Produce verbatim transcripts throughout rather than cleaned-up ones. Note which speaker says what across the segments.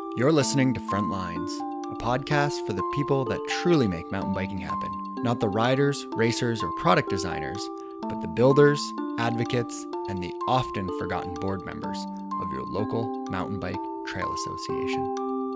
Speaker 1: You're listening to Frontlines, a podcast for the people that truly make mountain biking happen. Not the riders, racers, or product designers, but the builders, advocates, and the often forgotten board members of your local mountain bike trail association.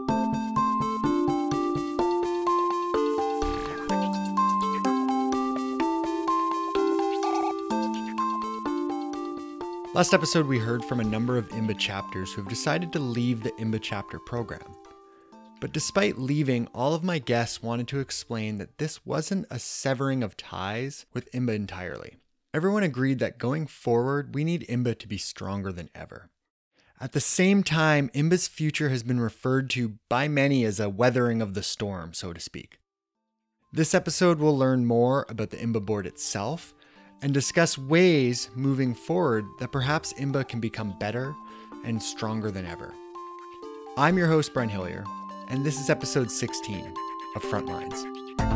Speaker 1: Last episode, we heard from a number of I M B A chapters who have decided to leave the I M B A chapter program. But despite leaving, all of my guests wanted to explain that this wasn't a severing of ties with I M B A entirely. Everyone agreed that going forward, we need I M B A to be stronger than ever. At the same time, I M B A's future has been referred to by many as a weathering of the storm, so to speak. This episode will learn more about the I M B A board itself and discuss ways moving forward that perhaps I M B A can become better and stronger than ever. I'm your host, Brent Hillier, and this is episode sixteen of Frontlines.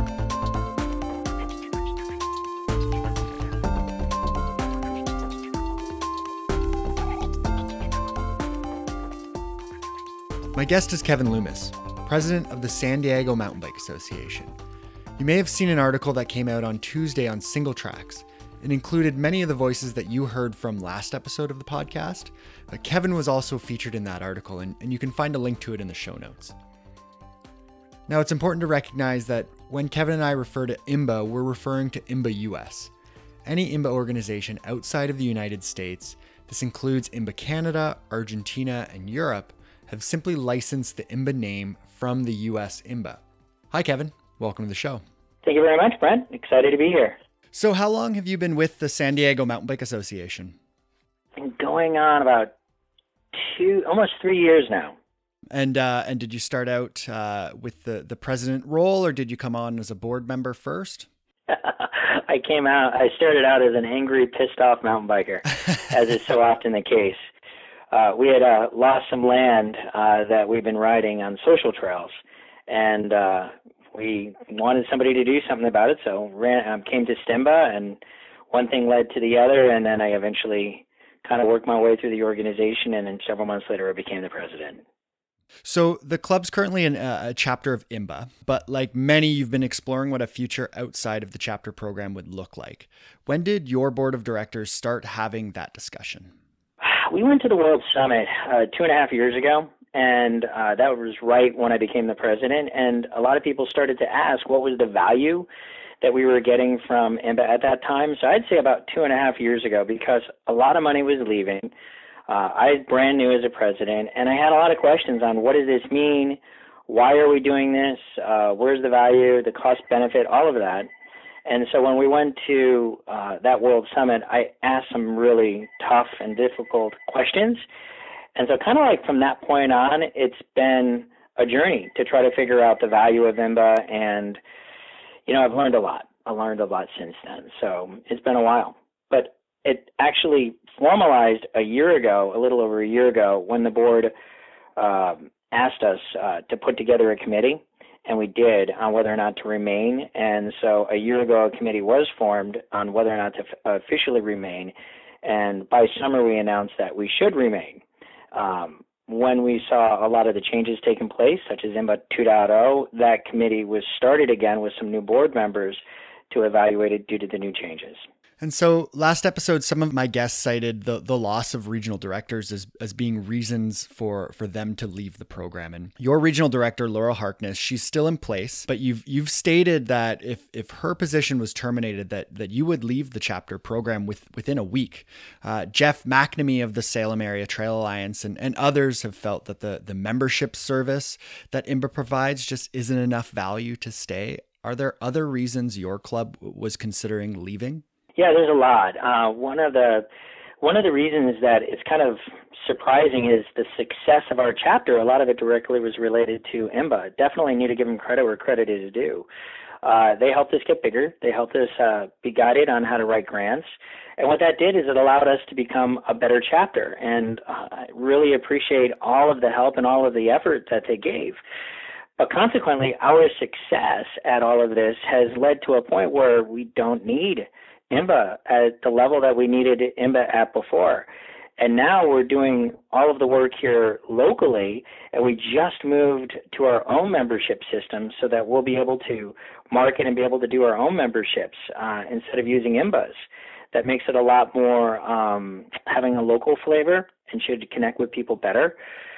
Speaker 1: My guest is Kevin Loomis, president of the San Diego Mountain Bike Association. You may have seen an article that came out on Tuesday on Single Tracks. It included many of the voices that you heard from last episode of the podcast. Uh, Kevin was also featured in that article, and, and you can find a link to it in the show notes. Now, it's important to recognize that when Kevin and I refer to I M B A, we're referring to I M B A U S. Any I M B A organization outside of the United States, this includes I M B A Canada, Argentina, and Europe, have simply licensed the I M B A name from the U S I M B A. Hi, Kevin. Welcome to the show.
Speaker 2: Thank you very much, Brent. Excited to be here.
Speaker 1: So how long have you been with the San Diego Mountain Bike Association?
Speaker 2: Been going on about two, almost three years now.
Speaker 1: And uh, and did you start out uh, with the, the president role, or did you come on as a board member first?
Speaker 2: I came out, I started out as an angry, pissed off mountain biker, as is so often the case. Uh, we had uh, lost some land uh, that we've been riding on social trails, and uh, we wanted somebody to do something about it, so ran, um, came to STIMBA, and one thing led to the other, and then I eventually kind of worked my way through the organization, and then several months later I became the president.
Speaker 1: So the club's currently in a, a chapter of I M B A, but like many, you've been exploring what a future outside of the chapter program would look like. When did your board of directors start having that discussion?
Speaker 2: We went to the World Summit uh, two and a half years ago, and uh, that was right when I became the president, and a lot of people started to ask what was the value that we were getting from I M B A at that time. So I'd say about two and a half years ago, because a lot of money was leaving. Uh, I was brand new as a president, and I had a lot of questions on what does this mean, why are we doing this, uh, where's the value, the cost benefit, all of that. And so when we went to uh, that World Summit, I asked some really tough and difficult questions. And so kind of like from that point on, it's been a journey to try to figure out the value of I M B A. And, you know, I've learned a lot. I learned a lot since then. So it's been a while. But it actually formalized a year ago, a little over a year ago, when the board uh, asked us uh, to put together a committee. And we did, on whether or not to remain. And so a year ago, a committee was formed on whether or not to f- officially remain. And by summer, we announced that we should remain. Um, when we saw a lot of the changes taking place, such as I M B A two point oh, that committee was started again with some new board members to evaluate it due to the new changes.
Speaker 1: And so last episode, some of my guests cited the, the loss of regional directors as, as being reasons for, for them to leave the program. And your regional director, Laura Harkness, she's still in place, but you've you've stated that if if her position was terminated, that that you would leave the chapter program with, within a week. Uh, Jeff McNamee of the Salem Area Trail Alliance and, and others have felt that the, the membership service that I M B A provides just isn't enough value to stay. Are there other reasons your club was considering leaving?
Speaker 2: Yeah, there's a lot. Uh, one of the one of the reasons that it's kind of surprising is the success of our chapter. A lot of it directly was related to I M B A. Definitely need to give them credit where credit is due. Uh, they helped us get bigger. They helped us uh, be guided on how to write grants. And what that did is it allowed us to become a better chapter. And uh, I really appreciate all of the help and all of the effort that they gave. But consequently, our success at all of this has led to a point where we don't need I M B A at the level that we needed I M B A at before. And now we're doing all of the work here locally, and we just moved to our own membership system so that we'll be able to market and be able to do our own memberships uh, instead of using I M B A's. That makes it a lot more um, having a local flavor and should connect with people better.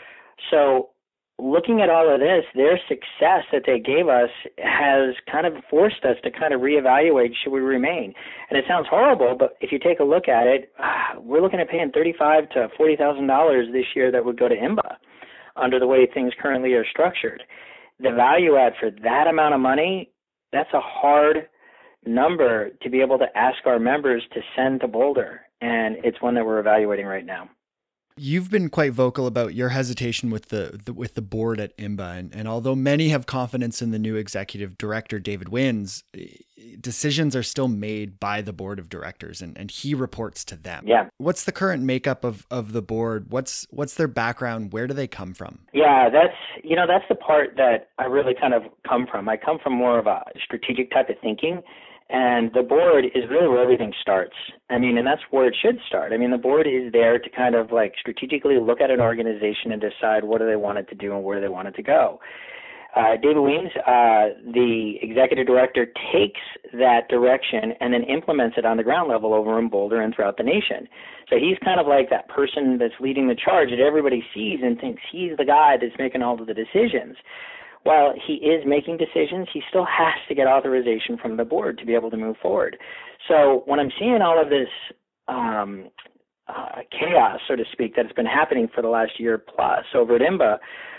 Speaker 2: So looking at all of this, their success that they gave us has kind of forced us to kind of reevaluate, should we remain? And it sounds horrible, but if you take a look at it, we're looking at paying thirty-five thousand to forty thousand dollars this year that would go to I M B A under the way things currently are structured. The value add for that amount of money, that's a hard number to be able to ask our members to send to Boulder, and it's one that we're evaluating right now.
Speaker 1: You've been quite vocal about your hesitation with the, the with the board at I M B A, and, and although many have confidence in the new executive director, David Wins, decisions are still made by the board of directors, and, and he reports to them.
Speaker 2: Yeah.
Speaker 1: What's the current makeup of, of the board? What's what's their background? Where do they come from?
Speaker 2: Yeah, that's you know that's the part that I really kind of come from. I come from more of a strategic type of thinking. And the board is really where everything starts. I mean, and that's where it should start. I mean, the board is there to kind of like strategically look at an organization and decide what do they want it to do and where they want it to go. Uh, David Weems, uh, the executive director, takes that direction and then implements it on the ground level over in Boulder and throughout the nation. So he's kind of like that person that's leading the charge that everybody sees and thinks he's the guy that's making all of the decisions. While he is making decisions, he still has to get authorization from the board to be able to move forward. So when I'm seeing all of this um, uh, chaos, so to speak, that has been happening for the last year plus over at I M B A,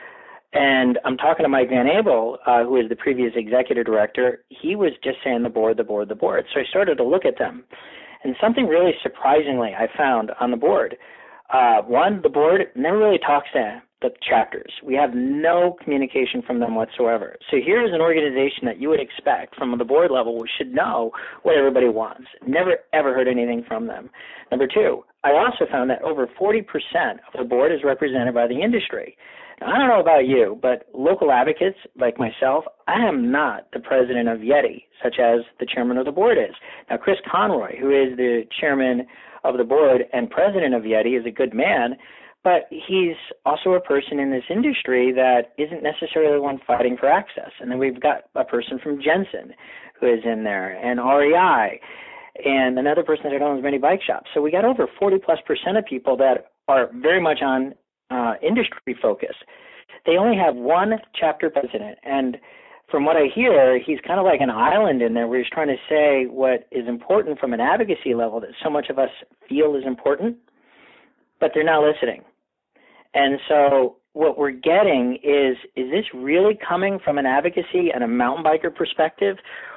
Speaker 2: and I'm talking to Mike Van Abel, uh, who is the previous executive director, he was just saying the board, the board, the board. So I started to look at them. And something really surprisingly I found on the board. Uh, one, the board never really talks to the chapters. We have no communication from them whatsoever. So here's an organization that you would expect from the board level should know what everybody wants. Never, ever heard anything from them. Number two, I also found that over forty percent of the board is represented by the industry. Now, I don't know about you, but local advocates like myself, I am not the president of Yeti, such as the chairman of the board is. Now, Chris Conroy, who is the chairman of the board and president of Yeti, is a good man, but he's also a person in this industry that isn't necessarily the one fighting for access. And then we've got a person from Jensen who is in there, and R E I, and another person that owns many bike shops. So we got over forty plus percent of people that are very much on uh, industry focus. They only have one chapter president, and from what I hear, he's kind of like an island in there where he's trying to say what is important from an advocacy level that so much of us feel is important, but they're not listening. And so what we're getting is, is this really coming from an advocacy and a mountain biker perspective,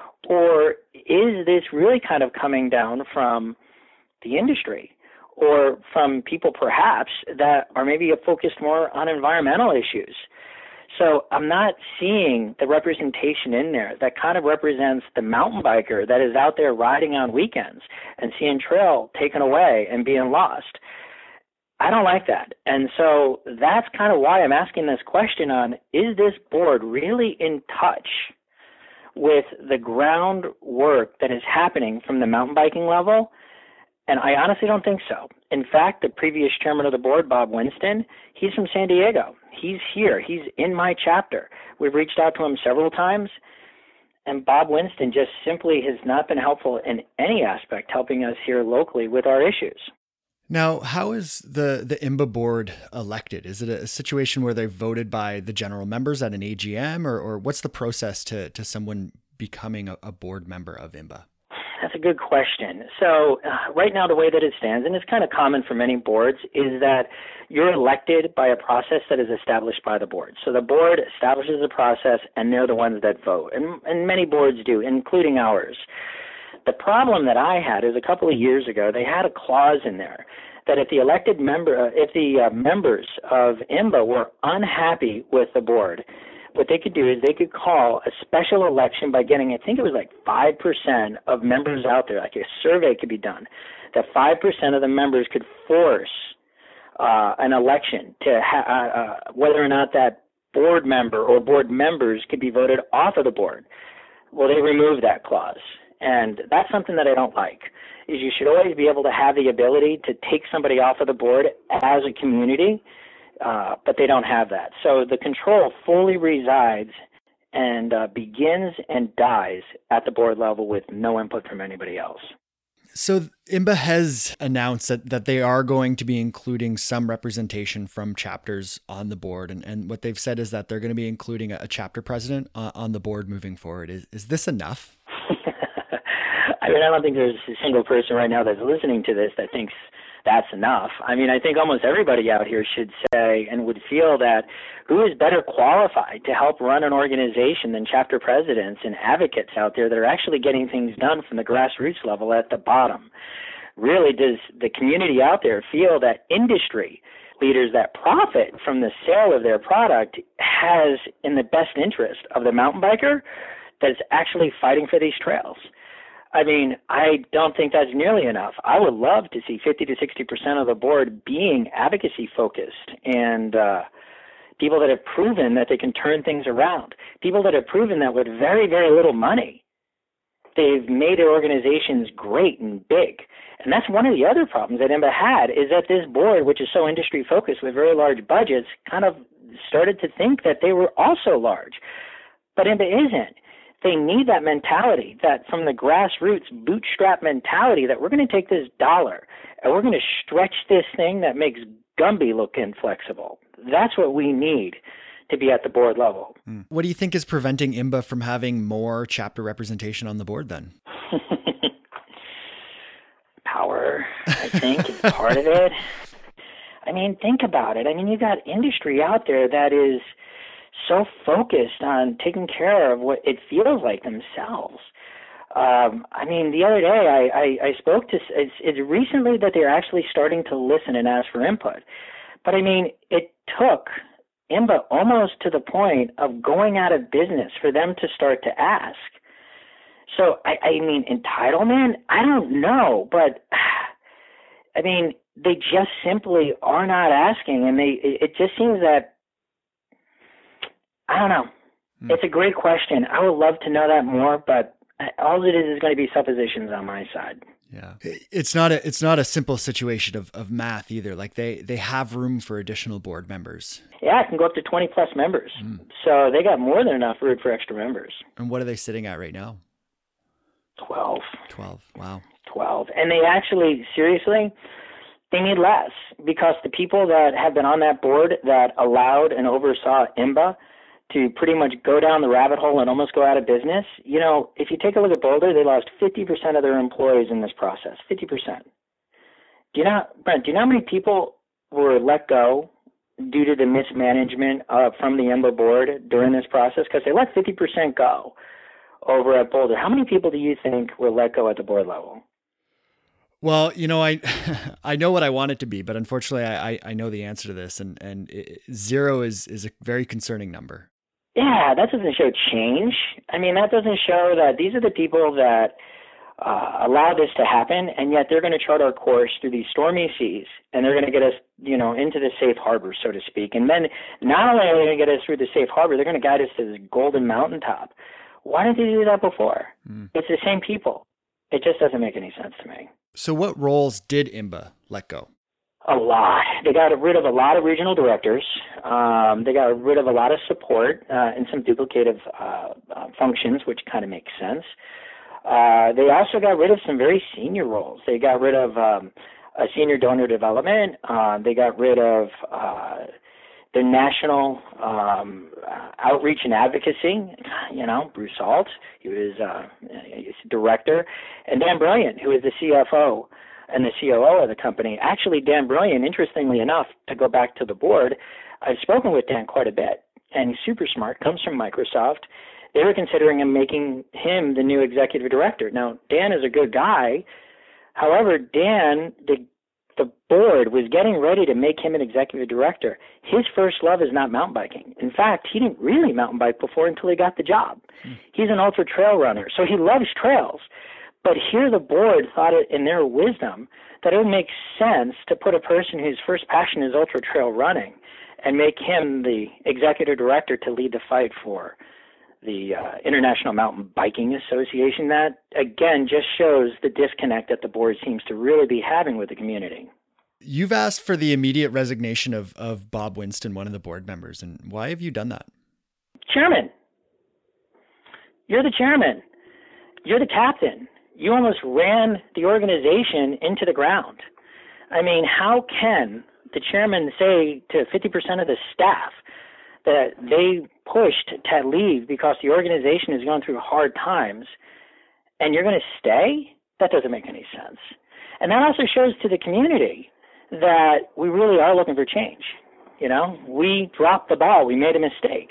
Speaker 2: or is this really kind of coming down from the industry or from people perhaps that are maybe focused more on environmental issues? So I'm not seeing the representation in there that kind of represents the mountain biker that is out there riding on weekends and seeing trail taken away and being lost. I don't like that. And so that's kind of why I'm asking this question on, is this board really in touch with the groundwork that is happening from the mountain biking level? And I honestly don't think so. In fact, the previous chairman of the board, Bob Winston, he's from San Diego. He's here. He's in my chapter. We've reached out to him several times, and Bob Winston just simply has not been helpful in any aspect helping us here locally with our issues.
Speaker 1: Now, how is the, the I M B A board elected? Is it a situation where they're voted by the general members at an A G M, or, or what's the process to, to someone becoming a, a board member of I M B A?
Speaker 2: That's a good question. So uh, right now, the way that it stands, and it's kind of common for many boards, is that you're elected by a process that is established by the board. So the board establishes a process, and they're the ones that vote. And, and many boards do, including ours. The problem that I had is a couple of years ago, they had a clause in there that if the elected member, uh, if the uh, members of I M B A were unhappy with the board, what they could do is they could call a special election by getting, I think it was like five percent of members out there, like a survey could be done, that five percent of the members could force uh, an election to ha- uh, uh, whether or not that board member or board members could be voted off of the board. Well, they removed that clause. And that's something that I don't like. is you should always be able to have the ability to take somebody off of the board as a community, uh, but they don't have that. So the control fully resides and uh, begins and dies at the board level with no input from anybody else.
Speaker 1: So I M B A has announced that, that they are going to be including some representation from chapters on the board. And, and what they've said is that they're going to be including a, a chapter president uh, on the board moving forward. Is, is this enough?
Speaker 2: I mean, I don't think there's a single person right now that's listening to this that thinks that's enough. I mean, I think almost everybody out here should say and would feel that who is better qualified to help run an organization than chapter presidents and advocates out there that are actually getting things done from the grassroots level at the bottom. Really, does the community out there feel that industry leaders that profit from the sale of their product has in the best interest of the mountain biker that's actually fighting for these trails? I mean, I don't think that's nearly enough. I would love to see fifty to sixty percent of the board being advocacy focused and uh, people that have proven that they can turn things around, people that have proven that with very, very little money, they've made their organizations great and big. And that's one of the other problems that I M B A had, is that this board, which is so industry focused with very large budgets, kind of started to think that they were also large. But I M B A isn't. They need that mentality, that from the grassroots bootstrap mentality, that we're going to take this dollar and we're going to stretch this thing that makes Gumby look inflexible. That's what we need to be at the board level.
Speaker 1: What do you think is preventing I M B A from having more chapter representation on the board then?
Speaker 2: Power, I think, is part of it. I mean, think about it. I mean, you got industry out there that is so focused on taking care of what it feels like themselves. Um, I mean, the other day I, I, I spoke to, it's, it's recently that they're actually starting to listen and ask for input. But I mean, it took I M B A almost to the point of going out of business for them to start to ask. So, I, I mean, entitlement, I don't know, but I mean, they just simply are not asking, and they, it, it just seems that, I don't know. Hmm. It's a great question. I would love to know that more, but all it is is going to be suppositions on my side.
Speaker 1: Yeah. It's not a, it's not a simple situation of, of math either. Like they, they have room for additional board members.
Speaker 2: Yeah, it can go up to twenty plus members. Mm. So they got more than enough room for extra members.
Speaker 1: And what are they sitting at right now?
Speaker 2: twelve.
Speaker 1: twelve. Wow.
Speaker 2: twelve. And they actually, seriously, they need less, because the people that have been on that board that allowed and oversaw I M B A to pretty much go down the rabbit hole and almost go out of business, you know, if you take a look at Boulder, they lost fifty percent of their employees in this process, fifty percent. Do you know, Brent, do you know how many people were let go due to the mismanagement uh, from the I M B A board during this process? Because they let fifty percent go over at Boulder. How many people do you think were let go at the board level?
Speaker 1: Well, you know, I I know what I want it to be, but unfortunately, I I know the answer to this, and and it, zero is is a very concerning number.
Speaker 2: Yeah, that doesn't show change. I mean, that doesn't show that these are the people that uh, allow this to happen, and yet they're going to chart our course through these stormy seas, and they're going to get us, you know, into the safe harbor, so to speak. And then not only are they going to get us through the safe harbor, they're going to guide us to this golden mountaintop. Why didn't they do that before? Mm. It's the same people. It just doesn't make any sense to me.
Speaker 1: So what roles did I M B A let go?
Speaker 2: A lot. They got rid of a lot of regional directors. Um, they got rid of a lot of support uh, and some duplicative uh, uh, functions, which kind of makes sense. Uh, they also got rid of some very senior roles. They got rid of um, a senior donor development. Uh, they got rid of uh, the national um, outreach and advocacy. You know, Bruce Alt, he was uh, he's director, and Dan Brilliant, who is the C F O and the C O O of the company. Actually, Dan Brilliant, interestingly enough, to go back to the board, I've spoken with Dan quite a bit, and he's super smart, comes from Microsoft. They were considering him making him the new executive director. Now, Dan is a good guy. However, Dan, the the board was getting ready to make him an executive director. His first love is not mountain biking. In fact, he didn't really mountain bike before until he got the job. Hmm. He's an ultra trail runner, so he loves trails. But here the board thought it in their wisdom that it would make sense to put a person whose first passion is ultra trail running and make him the executive director to lead the fight for the uh, International Mountain Biking Association. That, again, just shows the disconnect that the board seems to really be having with the community.
Speaker 1: You've asked for the immediate resignation of, of Bob Winston, one of the board members. And why have you done that?
Speaker 2: Chairman. You're the chairman. You're the captain. You almost ran the organization into the ground. I mean, how can the chairman say to fifty percent of the staff that they pushed to leave because the organization is going through hard times, and you're going to stay? That doesn't make any sense. And that also shows to the community that we really are looking for change. You know, we dropped the ball. We made a mistake.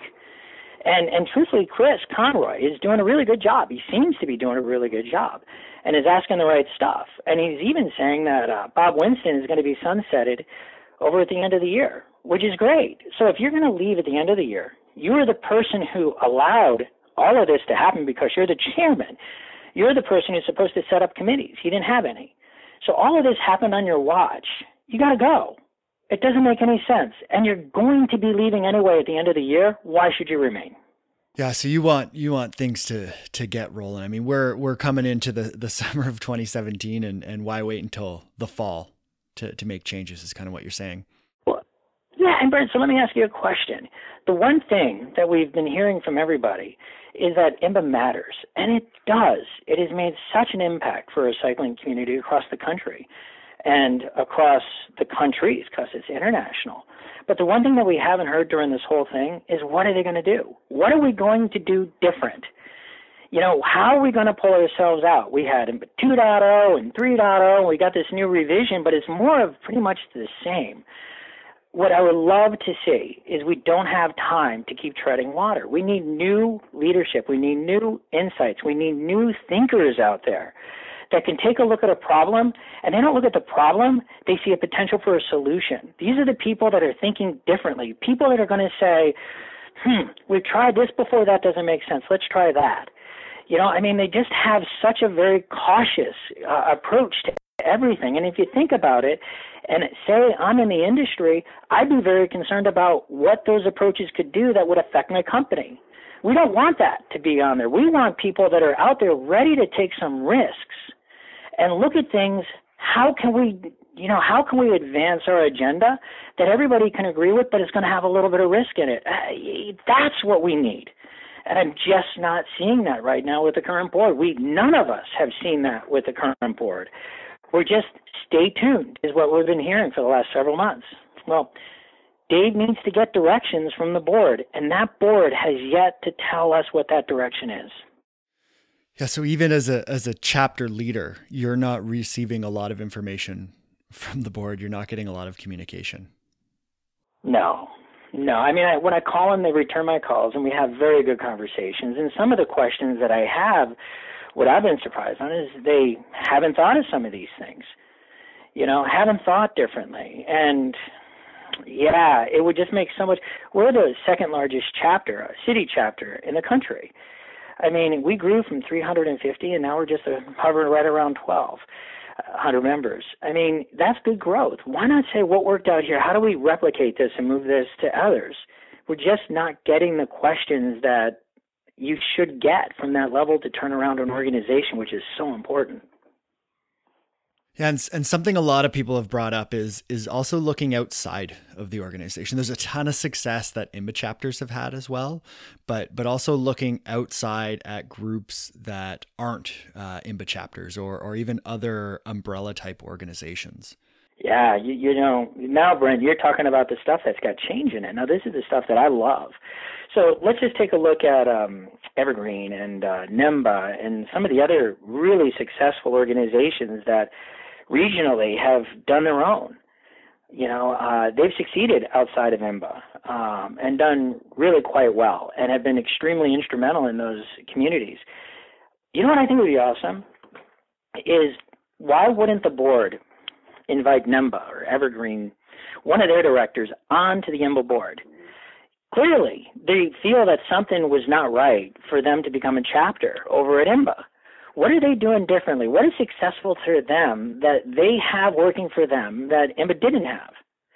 Speaker 2: And and truthfully, Chris Conroy is doing a really good job. He seems to be doing a really good job and is asking the right stuff. And he's even saying that uh, Bob Winston is going to be sunsetted over at the end of the year, which is great. So if you're going to leave at the end of the year, you are the person who allowed all of this to happen because you're the chairman. You're the person who's supposed to set up committees. He didn't have any. So all of this happened on your watch. You got to go. It doesn't make any sense. And you're going to be leaving anyway at the end of the year. Why should you remain?
Speaker 1: Yeah, so you want you want things to to get rolling. I mean, we're we're coming into the, the summer of twenty seventeen, and, and why wait until the fall to, to make changes is kind of what you're saying.
Speaker 2: Well, yeah, and Brent, so let me ask you a question. The one thing that we've been hearing from everybody is that I M B A matters, and it does. It has made such an impact for a cycling community across the country and across the countries because it's international. But the one thing that we haven't heard during this whole thing is, what are they going to do? What are we going to do different? You know, how are we going to pull ourselves out? We had I M B A two point oh and three point oh, and we got this new revision, but it's more of pretty much the same. What I would love to see is we don't have time to keep treading water. We need new leadership. We need new insights. We need new thinkers out there that can take a look at a problem, and they don't look at the problem, they see a potential for a solution. These are the people that are thinking differently, people that are going to say, hmm, we've tried this before, that doesn't make sense, let's try that. You know, I mean, they just have such a very cautious uh, approach to everything. And if you think about it, and say I'm in the industry, I'd be very concerned about what those approaches could do that would affect my company. We don't want that to be on there. We want people that are out there ready to take some risks and look at things. How can we, you know, how can we advance our agenda that everybody can agree with, but it's going to have a little bit of risk in it? Uh, that's what we need. And I'm just not seeing that right now with the current board. We, none of us have seen that with the current board. We're just stay tuned is what we've been hearing for the last several months. Well, Dave needs to get directions from the board, and that board has yet to tell us what that direction is.
Speaker 1: Yeah, so even as a as a chapter leader, you're not receiving a lot of information from the board. You're not getting a lot of communication.
Speaker 2: No, no. I mean, I, when I call them, they return my calls, and we have very good conversations. And some of the questions that I have, what I've been surprised on is they haven't thought of some of these things. You know, haven't thought differently. And yeah, it would just make so much. We're the second largest chapter, a city chapter in the country. I mean, we grew from three hundred fifty, and now we're just hovering right around twelve hundred members. I mean, that's good growth. Why not say what worked out here? How do we replicate this and move this to others? We're just not getting the questions that you should get from that level to turn around an organization, which is so important.
Speaker 1: Yeah, and, and something a lot of people have brought up is is also looking outside of the organization. There's a ton of success that I M B A chapters have had as well, but but also looking outside at groups that aren't uh, I M B A chapters or or even other umbrella type organizations.
Speaker 2: Yeah, you, you know, now, Brent, you're talking about the stuff that's got change in it. Now, this is the stuff that I love. So let's just take a look at um, Evergreen and uh, N I M B A and some of the other really successful organizations that regionally have done their own. You know, uh, they've succeeded outside of I M B A um, and done really quite well and have been extremely instrumental in those communities. You know what I think would be awesome is, why wouldn't the board invite N I M B A or Evergreen, one of their directors, onto the I M B A board? Clearly, they feel that something was not right for them to become a chapter over at I M B A. What are they doing differently? What is successful to them that they have working for them that I M B A didn't have?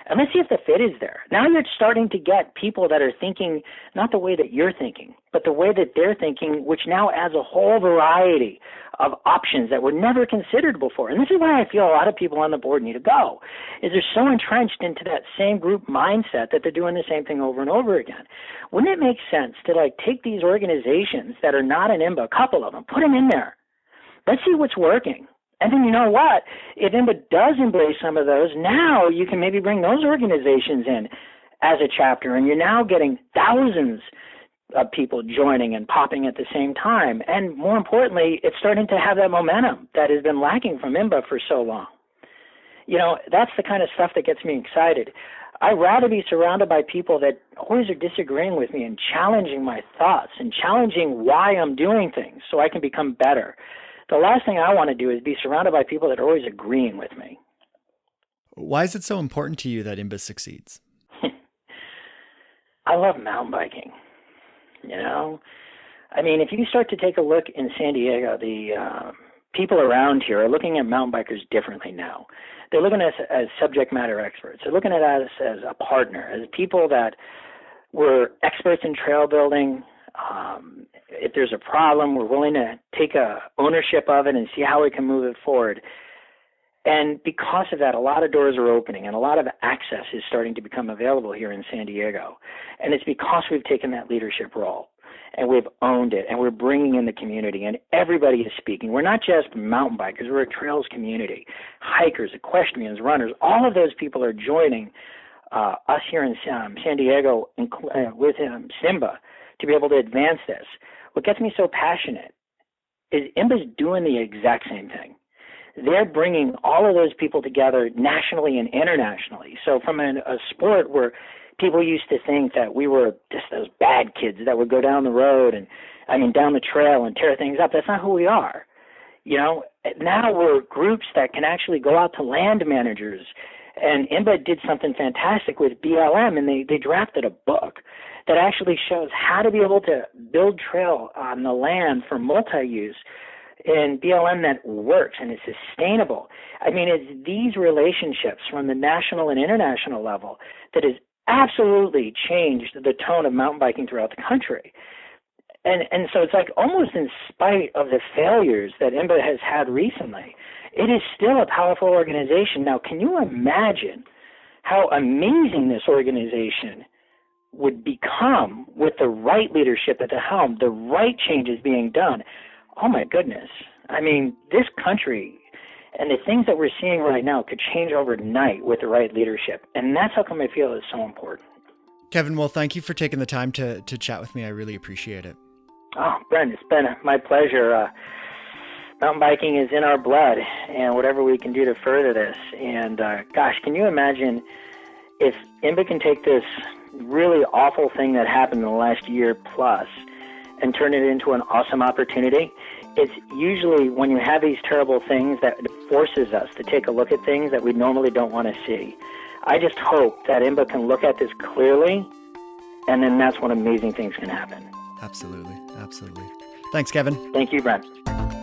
Speaker 2: And let's see if the fit is there. Now you're starting to get people that are thinking not the way that you're thinking, but the way that they're thinking, which now adds a whole variety of options that were never considered before. And this is why I feel a lot of people on the board need to go, is they're so entrenched into that same group mindset that they're doing the same thing over and over again. Wouldn't it make sense to like take these organizations that are not an I M B A, a couple of them, put them in there. Let's see what's working. And then you know what? If I M B A does embrace some of those, now you can maybe bring those organizations in as a chapter, and you're now getting thousands of people joining and popping at the same time. And more importantly, it's starting to have that momentum that has been lacking from I M B A for so long. You know, that's the kind of stuff that gets me excited. I'd rather be surrounded by people that always are disagreeing with me and challenging my thoughts and challenging why I'm doing things so I can become better. The last thing I want to do is be surrounded by people that are always agreeing with me.
Speaker 1: Why is it so important to you that I M B A succeeds?
Speaker 2: I love mountain biking. You know, I mean, if you start to take a look in San Diego, the uh, people around here are looking at mountain bikers differently now. They're looking at us as subject matter experts. They're looking at us as a partner, as people that were experts in trail building. Um, if there's a problem, we're willing to take a ownership of it and see how we can move it forward. And because of that, a lot of doors are opening and a lot of access is starting to become available here in San Diego. And it's because we've taken that leadership role and we've owned it and we're bringing in the community and everybody is speaking. We're not just mountain bikers, we're a trails community, hikers, equestrians, runners. All of those people are joining uh, us here in um, San Diego inc- uh, with um, Simba to be able to advance this. What gets me so passionate is I M B A's doing the exact same thing. They're bringing all of those people together nationally and internationally. So from a, a sport where people used to think that we were just those bad kids that would go down the road and, I mean, down the trail and tear things up, that's not who we are. You know, now we're groups that can actually go out to land managers. And I M B A did something fantastic with B L M, and they, they drafted a book that actually shows how to be able to build trail on the land for multi-use in B L M that works and is sustainable. I mean, it's these relationships from the national and international level that has absolutely changed the tone of mountain biking throughout the country. And and so it's like almost in spite of the failures that I M B A has had recently, it is still a powerful organization. Now, can you imagine how amazing this organization would become with the right leadership at the helm, the right changes being done? Oh my goodness. I mean, this country and the things that we're seeing right now could change overnight with the right leadership. And that's how come I feel it's so important.
Speaker 1: Kevin, well, thank you for taking the time to to chat with me. I really appreciate it.
Speaker 2: Oh, Brent, it's been my pleasure. Uh, mountain biking is in our blood, and whatever we can do to further this. And uh, gosh, can you imagine if I M B A can take this really awful thing that happened in the last year plus and turn it into an awesome opportunity? It's usually when you have these terrible things that it forces us to take a look at things that we normally don't want to see. I just hope that I M B A can look at this clearly, and then that's when amazing things can happen.
Speaker 1: Absolutely. Absolutely. Thanks, Kevin.
Speaker 2: Thank you, Brent.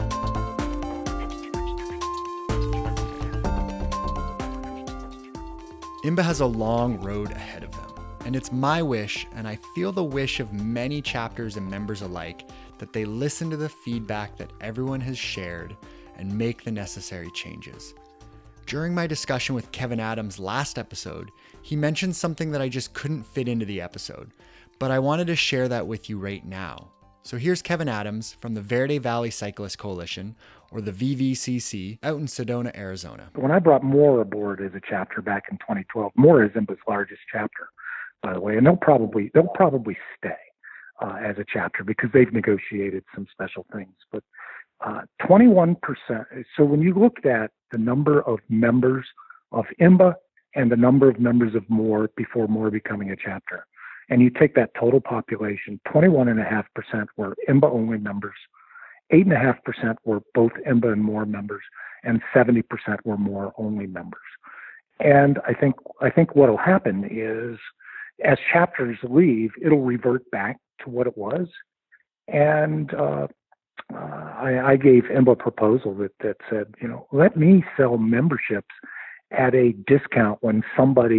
Speaker 1: I M B A has a long road ahead of them, and it's my wish, and I feel the wish of many chapters and members alike, that they listen to the feedback that everyone has shared and make the necessary changes. During my discussion with Kevin Adams last episode, he mentioned something that I just couldn't fit into the episode, but I wanted to share that with you right now. So here's Kevin Adams from the Verde Valley Cyclist Coalition, or the V V C C, out in Sedona, Arizona.
Speaker 3: When I brought Moore aboard as a chapter back in twenty twelve, Moore is I M B A's largest chapter, by the way, and they'll probably they'll probably stay uh, as a chapter because they've negotiated some special things. But uh, twenty-one percent. So when you looked at the number of members of I M B A and the number of members of Moore before Moore becoming a chapter, and you take that total population, twenty-one point five percent were I M B A only members, eight point five percent were both I M B A and Moore members, and seventy percent were Moore only members. And I think I think what will happen is, as chapters leave, it'll revert back to what it was. And uh, uh, I, I gave I M B A a proposal that, that said, you know, let me sell memberships at a discount when somebody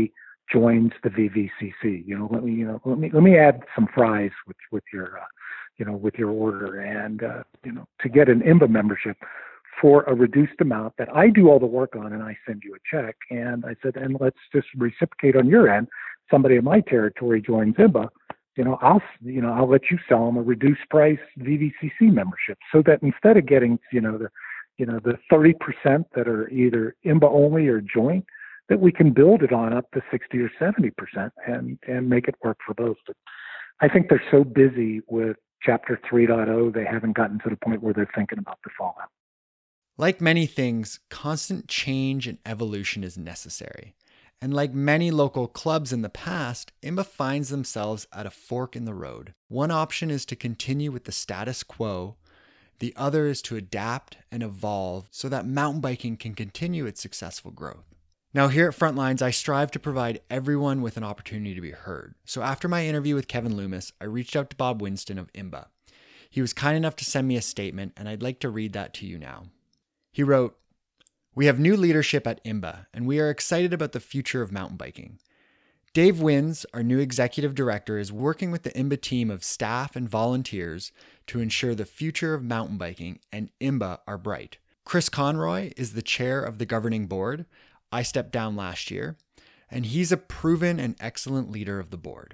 Speaker 3: joins the V V C C. You know, let me, you know, let me, let me add some fries with, with your, uh, you know, with your order, and, uh, you know, to get an I M B A membership for a reduced amount that I do all the work on, and I send you a check. And I said, and let's just reciprocate on your end. Somebody in my territory joins I M B A, you know, I'll, you know, I'll let you sell them a reduced price V V C C membership, so that instead of getting, you know, the, you know, the thirty percent that are either I M B A only or joint, that we can build it on up to sixty or seventy percent and, and make it work for both. But I think they're so busy with Chapter three point oh, they haven't gotten to the point where they're thinking about the fallout.
Speaker 1: Like many things, constant change and evolution is necessary. And like many local clubs in the past, I M B A finds themselves at a fork in the road. One option is to continue with the status quo. The other is to adapt and evolve so that mountain biking can continue its successful growth. Now, here at Frontlines, I strive to provide everyone with an opportunity to be heard. So after my interview with Kevin Loomis, I reached out to Bob Winston of I M B A. He was kind enough to send me a statement, and I'd like to read that to you now. He wrote, "We have new leadership at I M B A, and we are excited about the future of mountain biking. Dave Wins, our new executive director, is working with the I M B A team of staff and volunteers to ensure the future of mountain biking and I M B A are bright. Chris Conroy is the chair of the governing board. I stepped down last year, and he's a proven and excellent leader of the board.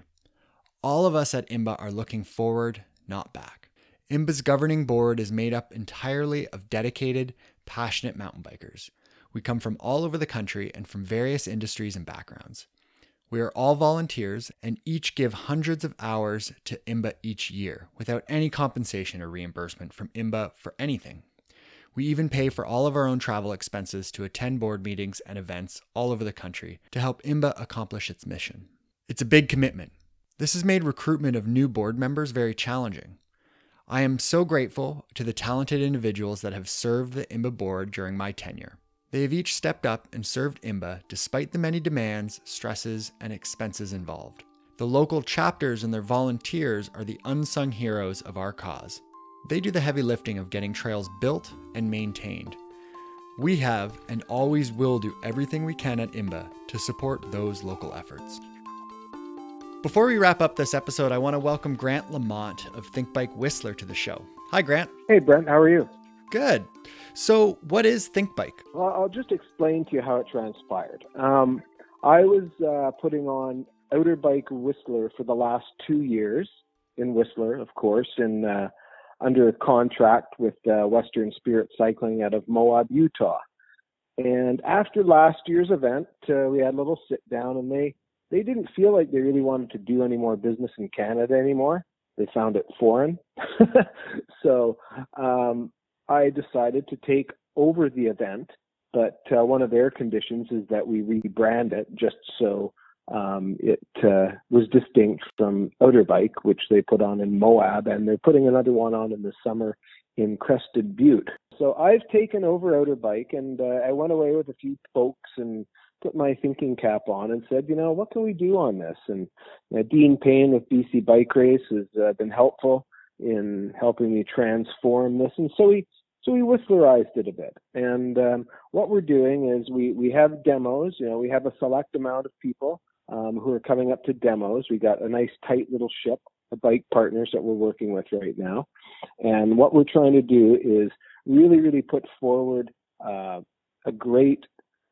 Speaker 1: All of us at I M B A are looking forward, not back. I M B A's governing board is made up entirely of dedicated, passionate mountain bikers. We come from all over the country and from various industries and backgrounds. We are all volunteers and each give hundreds of hours to I M B A each year without any compensation or reimbursement from I M B A for anything. We even pay for all of our own travel expenses to attend board meetings and events all over the country to help I M B A accomplish its mission. It's a big commitment. This has made recruitment of new board members very challenging. I am so grateful to the talented individuals that have served the I M B A board during my tenure. They have each stepped up and served I M B A despite the many demands, stresses, and expenses involved. The local chapters and their volunteers are the unsung heroes of our cause. They do the heavy lifting of getting trails built and maintained. We have and always will do everything we can at I M B A to support those local efforts." Before we wrap up this episode, I want to welcome Grant Lamont of Think Bike Whistler to the show. Hi, Grant.
Speaker 4: Hey, Brent. How are you?
Speaker 1: Good. So what is Think Bike?
Speaker 4: Well, I'll just explain to you how it transpired. Um, I was uh, putting on Outer Bike Whistler for the last two years in Whistler, of course, in uh, under a contract with uh, Western Spirit Cycling out of Moab, Utah. And after last year's event, uh, we had a little sit down, and they, they didn't feel like they really wanted to do any more business in Canada anymore. They found it foreign. So um, I decided to take over the event, but uh, one of their conditions is that we rebrand it just so um, it uh, was distinct from Outer Bike, which they put on in Moab, and they're putting another one on in the summer in Crested Butte. So I've taken over Outer Bike, and uh, I went away with a few folks and put my thinking cap on and said, you know, what can we do on this? And uh, Dean Payne with B C Bike Race has uh, been helpful in helping me transform this. And so we so we Whistlerized it a bit. And um, what we're doing is we, we have demos. You know, we have a select amount of people um, who are coming up to demos. We got a nice tight little ship of bike partners that we're working with right now. And what we're trying to do is really, really put forward uh, a great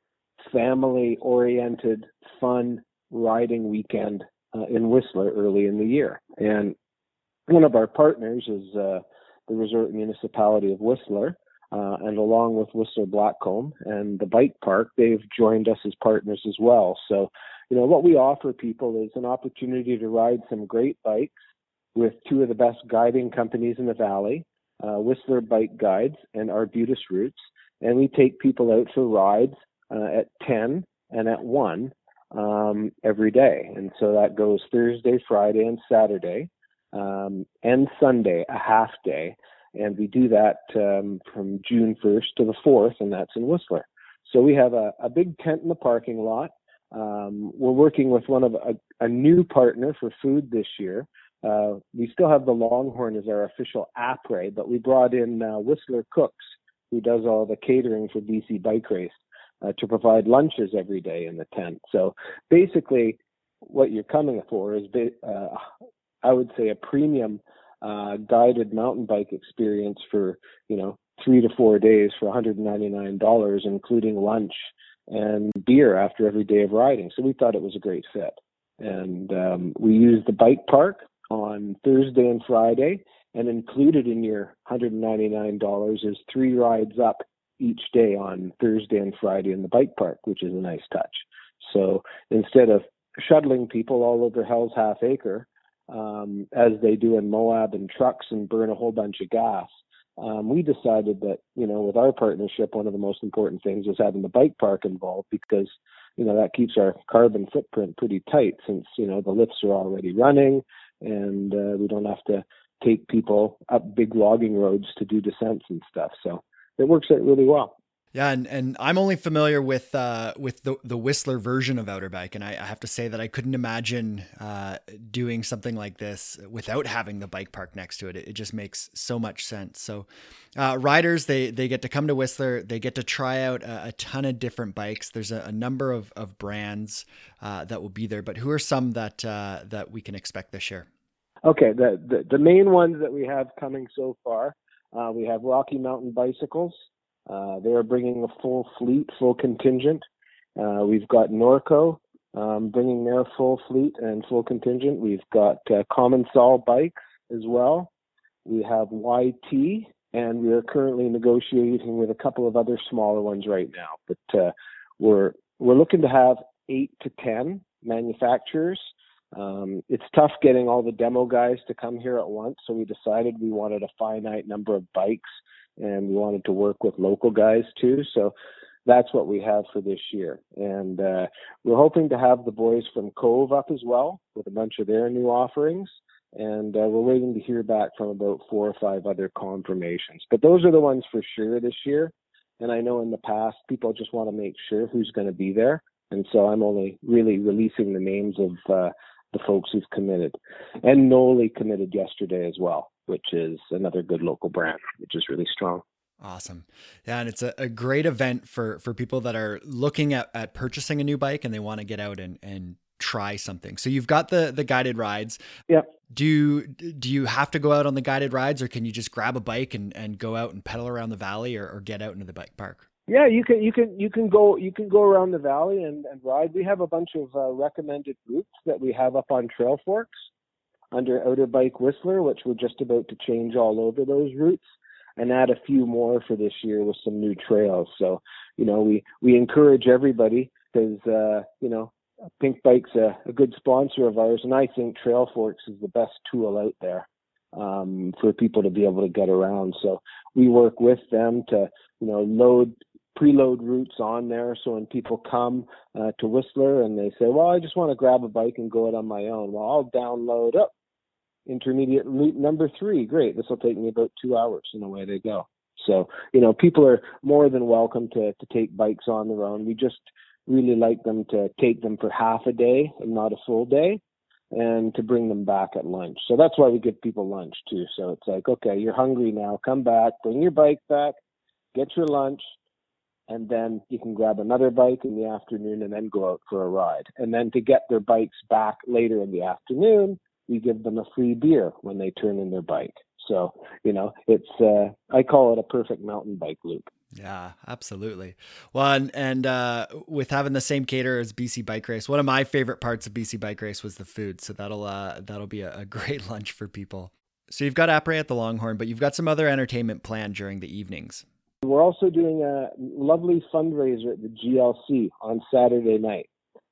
Speaker 4: family-oriented, fun riding weekend uh, in Whistler early in the year. And one of our partners is uh, the Resort Municipality of Whistler, uh, and along with Whistler Blackcomb and the bike park, they've joined us as partners as well. So, you know, what we offer people is an opportunity to ride some great bikes with two of the best guiding companies in the valley, uh, Whistler Bike Guides and Arbutus Routes. And we take people out for rides uh, at ten and at one um, every day. And so that goes Thursday, Friday, and Saturday, um, and Sunday, a half day. And we do that um, from June first to the fourth, and that's in Whistler. So we have a, a big tent in the parking lot. Um, we're working with one of a, a new partner for food this year. Uh, we still have the Longhorn as our official apres, but we brought in uh, Whistler Cooks, who does all the catering for B C Bike Race. uh, to provide lunches every day in the tent. So basically, what you're coming for is, uh, I would say, a premium uh, guided mountain bike experience for, you know, three to four days for one hundred ninety-nine dollars, including lunch and beer after every day of riding. So we thought it was a great fit. And um, we used the bike park on Thursday and Friday, and included in your one hundred ninety-nine dollars is three rides up each day on Thursday and Friday in the bike park, which is a nice touch. So instead of shuttling people all over Hell's Half Acre, um, as they do in Moab and trucks and burn a whole bunch of gas, um, we decided that, you know, with our partnership, one of the most important things was having the bike park involved, because, you know, that keeps our carbon footprint pretty tight, since, you know, the lifts are already running, and uh, we don't have to take people up big logging roads to do descents and stuff. So it works out really well.
Speaker 1: Yeah, and, and I'm only familiar with uh, with the, the Whistler version of Outer Bike, and I, I have to say that I couldn't imagine uh, doing something like this without having the bike park next to it. It, it just makes so much sense. So uh, riders, they they get to come to Whistler, they get to try out a, a ton of different bikes. There's a, a number of, of brands uh, that will be there, but who are some that uh, that we can expect this year?
Speaker 4: Okay, the, the, the main ones that we have coming so far, uh, we have Rocky Mountain Bicycles. Uh, they're bringing a full fleet, full contingent. Uh, we've got Norco um, bringing their full fleet and full contingent. We've got uh, Common Sol Bikes as well. We have Y T, and we are currently negotiating with a couple of other smaller ones right now. But uh, we're we're looking to have eight to ten manufacturers. Um, it's tough getting all the demo guys to come here at once, so we decided we wanted a finite number of bikes, and we wanted to work with local guys too. So that's what we have for this year. And uh, we're hoping to have the boys from Cove up as well with a bunch of their new offerings. And uh, we're waiting to hear back from about four or five other confirmations. But those are the ones for sure this year. And I know in the past, people just want to make sure who's going to be there. And so I'm only really releasing the names of uh, the folks who've committed. And Noli committed yesterday as well, which is another good local brand, which is really strong.
Speaker 1: Awesome. Yeah. And it's a, a great event for, for people that are looking at, at purchasing a new bike and they want to get out and, and try something. So you've got the, the guided rides.
Speaker 4: Yeah.
Speaker 1: Do, do you have to go out on the guided rides, or can you just grab a bike and, and go out and pedal around the valley, or, or get out into the bike park?
Speaker 4: Yeah, you can you can you can go you can go around the valley and, and ride. We have a bunch of uh, recommended routes that we have up on Trail Forks under Outer Bike Whistler, which we're just about to change all over those routes and add a few more for this year with some new trails. So, you know, we, we encourage everybody, because, uh, you know, Pink Bike's a, a good sponsor of ours, and I think Trail Forks is the best tool out there um, for people to be able to get around. So we work with them to, you know, load preload routes on there. So when people come uh, to Whistler and they say, well, I just want to grab a bike and go it on my own, well, I'll download up intermediate route number three. Great. This will take me about two hours, and away they go. So, you know, people are more than welcome to, to take bikes on their own. We just really like them to take them for half a day and not a full day, and to bring them back at lunch. So that's why we give people lunch too. So it's like, okay, you're hungry now, come back, bring your bike back, get your lunch, and then you can grab another bike in the afternoon and then go out for a ride. And then to get their bikes back later in the afternoon, we give them a free beer when they turn in their bike. So, you know, it's, uh, I call it a perfect mountain bike loop.
Speaker 1: Yeah, absolutely. Well, and, and uh, with having the same caterer as B C Bike Race, one of my favorite parts of B C Bike Race was the food. So that'll, uh, that'll be a, a great lunch for people. So you've got Après at the Longhorn, but you've got some other entertainment planned during the evenings.
Speaker 4: We're also doing a lovely fundraiser at the G L C on Saturday night.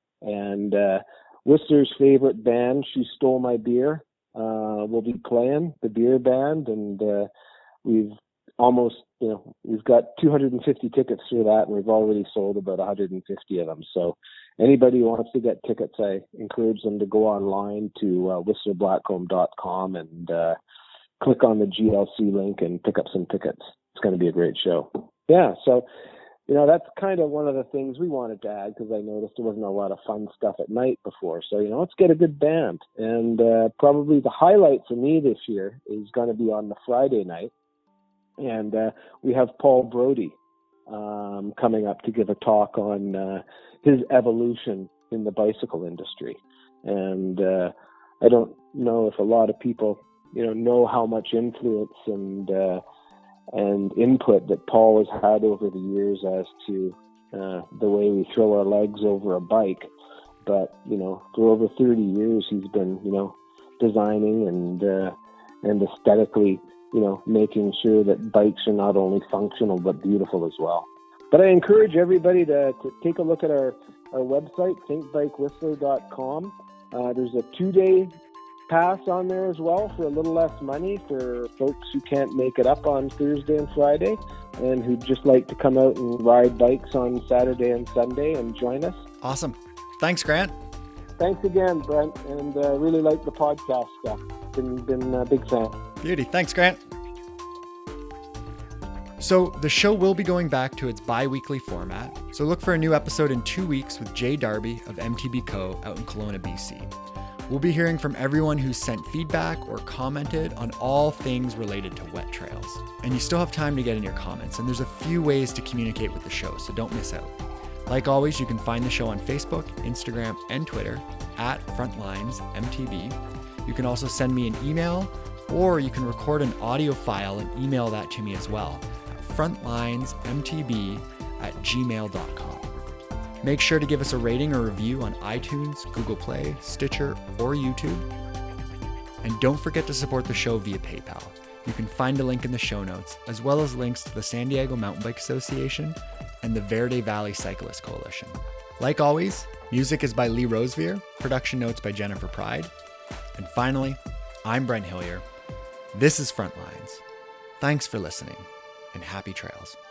Speaker 4: And uh, Whistler's favorite band, She Stole My Beer, uh, will be playing, the beer band. And uh, we've almost, you know, we've got two hundred fifty tickets for that, and we've already sold about one hundred fifty of them. So anybody who wants to get tickets, I encourage them to go online to uh, whistler blackcomb dot com and uh, click on the G L C link and pick up some tickets. It's going to be a great show. Yeah, so, you know, that's kind of one of the things we wanted to add, because I noticed there wasn't a lot of fun stuff at night before. So, you know, let's get a good band. And uh, probably the highlight for me this year is going to be on the Friday night. And uh, we have Paul Brody um, coming up to give a talk on uh, his evolution in the bicycle industry. And uh, I don't know if a lot of people, you know, know how much influence and uh, and input that Paul has had over the years as to uh, the way we throw our legs over a bike. But, you know, for over thirty years, he's been, you know, designing and uh, and aesthetically, you know, making sure that bikes are not only functional but beautiful as well. But I encourage everybody to, to take a look at our, our website, think bike whistler dot com. Uh, there's a two-day pass on there as well for a little less money for folks who can't make it up on Thursday and Friday and who'd just like to come out and ride bikes on Saturday and Sunday and join us.
Speaker 1: Awesome. Thanks, Grant.
Speaker 4: Thanks again, Brent, and uh, really like the podcast stuff. Been, been a big fan.
Speaker 1: Beauty. Thanks, Grant. So the show will be going back to its bi-weekly format, so look for a new episode in two weeks with Jay Darby of M T B Co. out in Kelowna, B C. We'll be hearing from everyone who's sent feedback or commented on all things related to wet trails. And you still have time to get in your comments, and there's a few ways to communicate with the show, so don't miss out. Like always, you can find the show on Facebook, Instagram, and Twitter at FrontlinesMTB. You can also send me an email, or you can record an audio file and email that to me as well at frontlinesmtb at gmail dot com. Make sure to give us a rating or review on iTunes, Google Play, Stitcher, or YouTube. And don't forget to support the show via PayPal. You can find a link in the show notes, as well as links to the San Diego Mountain Bike Association and the Verde Valley Cyclist Coalition. Like always, music is by Lee Rosevear, production notes by Jennifer Pride. And finally, I'm Brent Hillier. This is Frontlines. Thanks for listening, and happy trails.